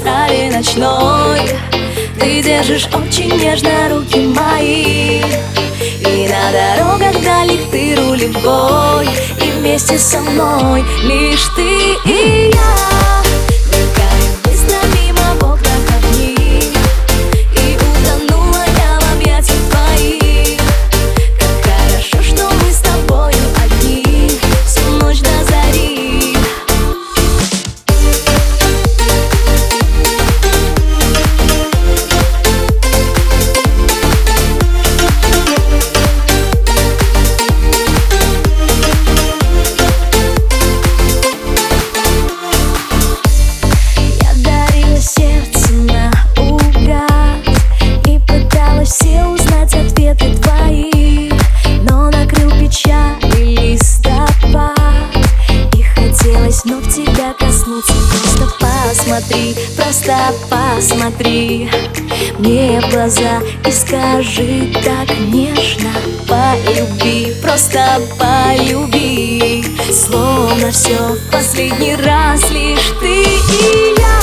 магистрали ночной. Ты держишь очень нежно руки мои, и на дорогах далек ты рулевой, и вместе со мной лишь ты и я. Мелькают быстро мимо в окнах огни, и утонула я в объятиях твоих. Как хорошо, что мы с тобою одни всю ночь до зари. Все узнать ответы твои, но накрыл печаль и листопад, и хотелось вновь тебя коснуться. Просто посмотри мне в глаза и скажи так нежно: полюби, просто полюби, словно все в последний раз лишь ты и я.